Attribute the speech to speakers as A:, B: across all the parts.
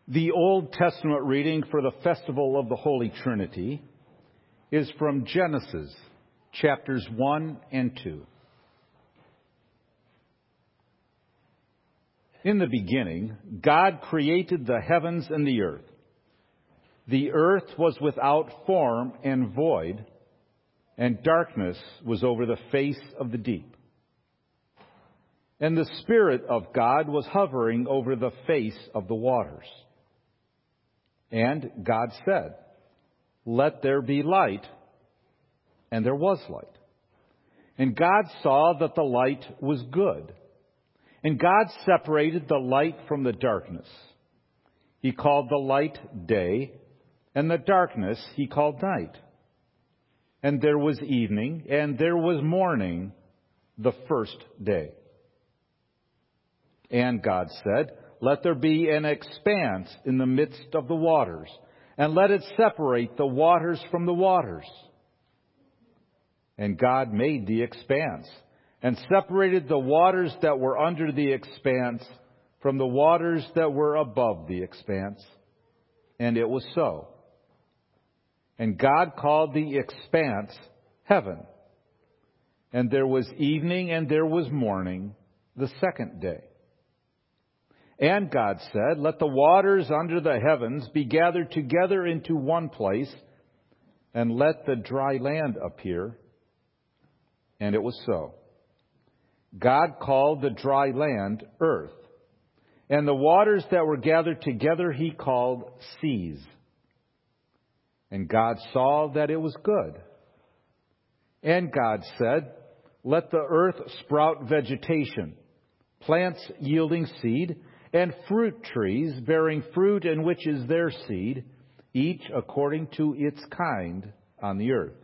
A: The Old Testament reading for the Festival of the Holy Trinity is from Genesis, chapters 1 and 2. In the beginning, God created the heavens and the earth. The earth was without form and void, and darkness was over the face of the deep. And the Spirit of God was hovering over the face of the waters. And God said, "Let there be light," and there was light. And God saw that the light was good. And God separated the light from the darkness. He called the light day, and the darkness He called night. And there was evening, and there was morning, the first day. And God said, "Let there be an expanse in the midst of the waters, and let it separate the waters from the waters." And God made the expanse, and separated the waters that were under the expanse from the waters that were above the expanse. And it was so. And God called the expanse heaven. And there was evening and there was morning, the second day. And God said, "Let the waters under the heavens be gathered together into one place, and let the dry land appear." And it was so. God called the dry land earth, and the waters that were gathered together He called seas. And God saw that it was good. And God said, "Let the earth sprout vegetation, plants yielding seed, and fruit trees bearing fruit in which is their seed, each according to its kind on the earth."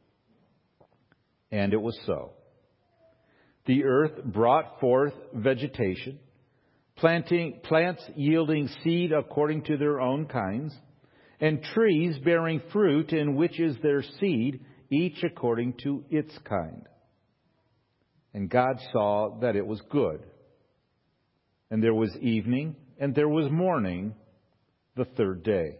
A: And it was so. The earth brought forth vegetation, plants yielding seed according to their own kinds, and trees bearing fruit in which is their seed, each according to its kind. And God saw that it was good. And there was evening, and there was morning, the third day.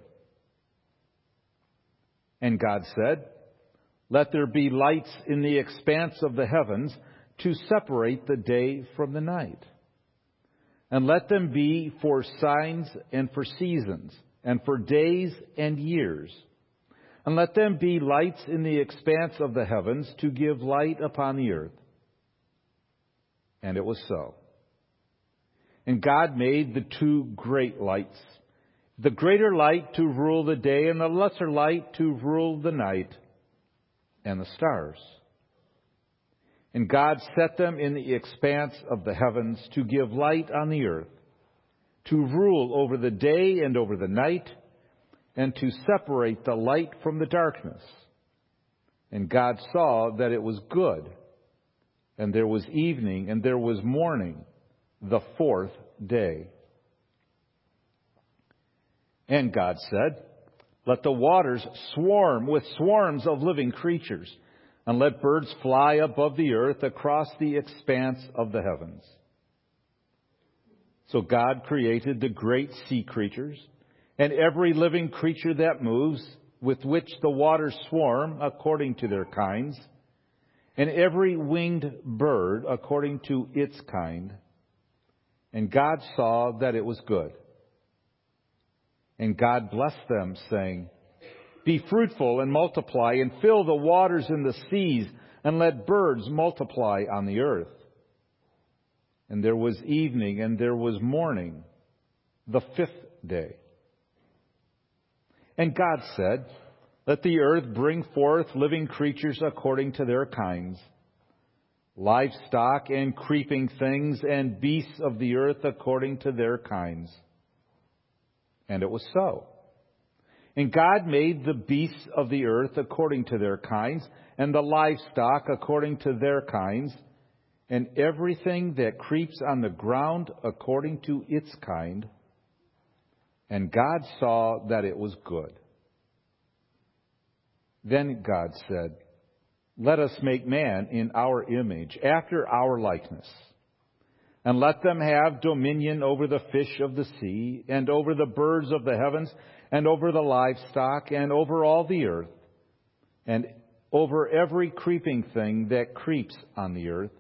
A: And God said, "Let there be lights in the expanse of the heavens to separate the day from the night. And let them be for signs and for seasons, and for days and years. And let them be lights in the expanse of the heavens to give light upon the earth." And it was so. And God made the two great lights, the greater light to rule the day, and the lesser light to rule the night, and the stars. And God set them in the expanse of the heavens to give light on the earth, to rule over the day and over the night, and to separate the light from the darkness. And God saw that it was good. And there was evening and there was morning, the fourth day. And God said, "Let the waters swarm with swarms of living creatures, and let birds fly above the earth across the expanse of the heavens." So God created the great sea creatures, and every living creature that moves, with which the waters swarm according to their kinds, and every winged bird according to its kind. And God saw that it was good. And God blessed them, saying, "Be fruitful and multiply, and fill the waters in the seas, and let birds multiply on the earth." And there was evening and there was morning, the fifth day. And God said, "Let the earth bring forth living creatures according to their kinds, livestock and creeping things, and beasts of the earth according to their kinds." And it was so. And God made the beasts of the earth according to their kinds, and the livestock according to their kinds, and everything that creeps on the ground according to its kind. And God saw that it was good. Then God said, "Let us make man in our image, after our likeness. And let them have dominion over the fish of the sea, and over the birds of the heavens, and over the livestock, and over all the earth, and over every creeping thing that creeps on the earth.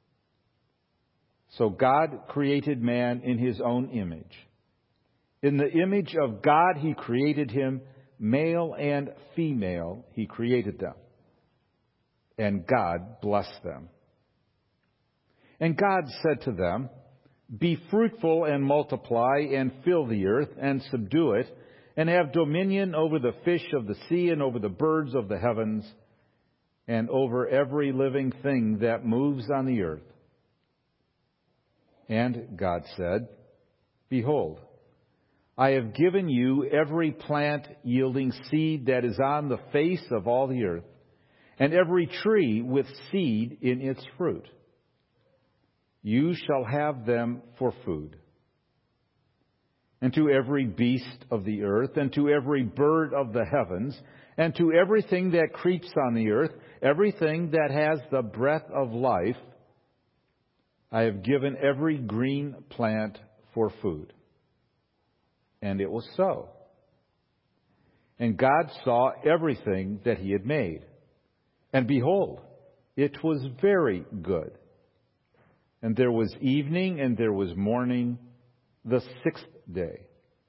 A: So God created man in his own image. In the image of God he created him, male and female he created them. And God blessed them. And God said to them, "Be fruitful and multiply, and fill the earth, and subdue it, and have dominion over the fish of the sea, and over the birds of the heavens, and over every living thing that moves on the earth." And God said, "Behold, I have given you every plant yielding seed that is on the face of all the earth, and every tree with seed in its fruit. You shall have them for food. And to every beast of the earth, and to every bird of the heavens, and to everything that creeps on the earth, everything that has the breath of life, I have given every green plant for food." And it was so. And God saw everything that he had made. And behold, it was very good. And there was evening and there was morning, the sixth day.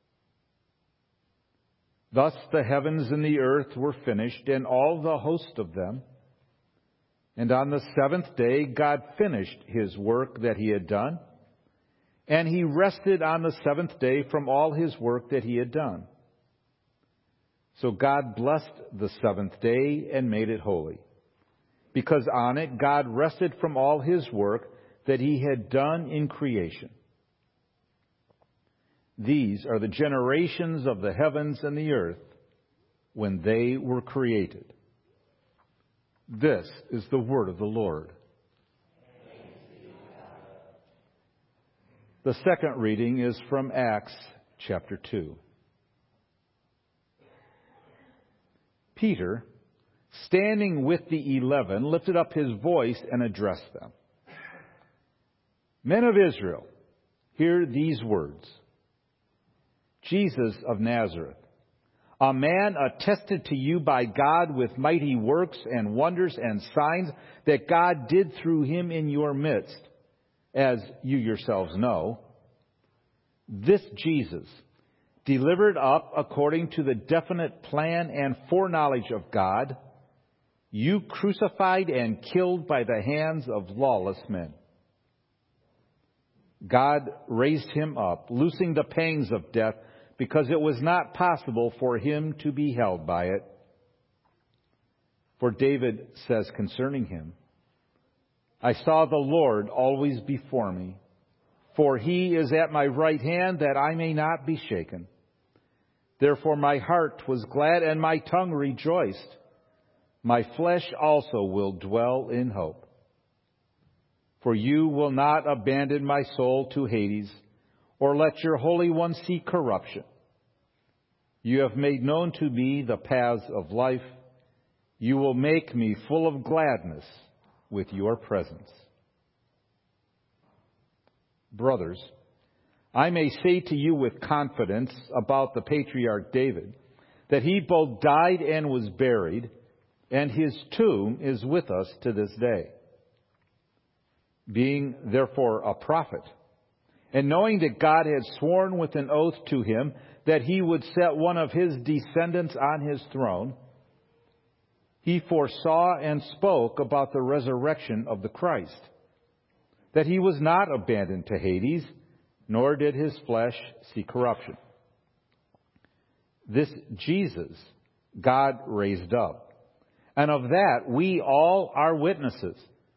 A: Thus the heavens and the earth were finished, and all the host of them. And on the seventh day God finished his work that he had done, and he rested on the seventh day from all his work that he had done. So God blessed the seventh day and made it holy, because on it God rested from all his work that he had done in creation. These are the generations of the heavens and the earth when they were created. This is the word of the Lord. The second reading is from Acts chapter 2. Peter, standing with the 11, lifted up his voice and addressed them. "Men of Israel, hear these words. Jesus of Nazareth, a man attested to you by God with mighty works and wonders and signs that God did through him in your midst, as you yourselves know. This Jesus, delivered up according to the definite plan and foreknowledge of God, you crucified and killed by the hands of lawless men. God raised him up, loosing the pangs of death, because it was not possible for him to be held by it. For David says concerning him, 'I saw the Lord always before me, for he is at my right hand, that I may not be shaken. Therefore my heart was glad and my tongue rejoiced. My flesh also will dwell in hope. For you will not abandon my soul to Hades, or let your Holy One see corruption. You have made known to me the paths of life. You will make me full of gladness with your presence.' Brothers, I may say to you with confidence about the patriarch David, that he both died and was buried, and his tomb is with us to this day. Being therefore a prophet, and knowing that God had sworn with an oath to him that he would set one of his descendants on his throne, he foresaw and spoke about the resurrection of the Christ, that he was not abandoned to Hades, nor did his flesh see corruption. This Jesus God raised up, and of that we all are witnesses.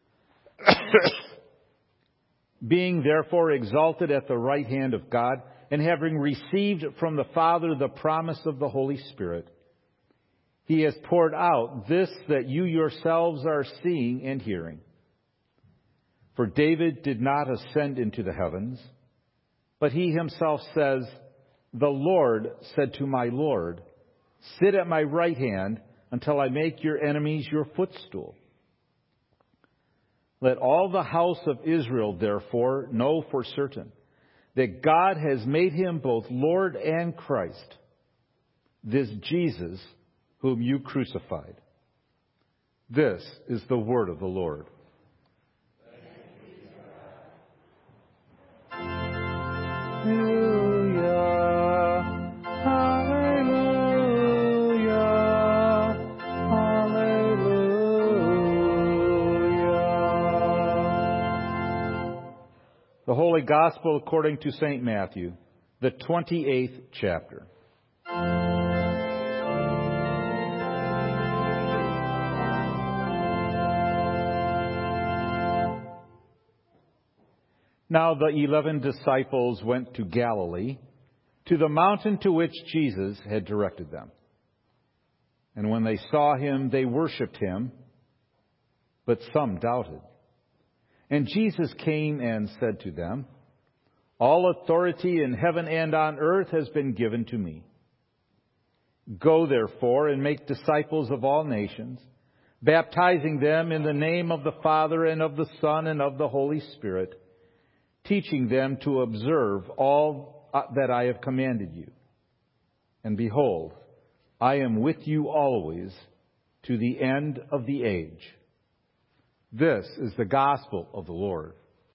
A: Being therefore exalted at the right hand of God, and having received from the Father the promise of the Holy Spirit, he has poured out this that you yourselves are seeing and hearing. For David did not ascend into the heavens, but he himself says, 'The Lord said to my Lord, sit at my right hand until I make your enemies your footstool.' Let all the house of Israel, therefore, know for certain that God has made him both Lord and Christ, this Jesus whom you crucified. This is the word of the Lord. Hallelujah, hallelujah, hallelujah. The Holy Gospel according to St. Matthew, the 28th chapter. Now the 11 disciples went to Galilee, to the mountain to which Jesus had directed them. And when they saw him, they worshipped him, but some doubted. And Jesus came and said to them, All authority in heaven and on earth has been given to me. Go therefore and make disciples of all nations, baptizing them in the name of the Father and of the Son and of the Holy Spirit, teaching them to observe all that I have commanded you. And behold, I am with you always to the end of the age. This is the gospel of the Lord.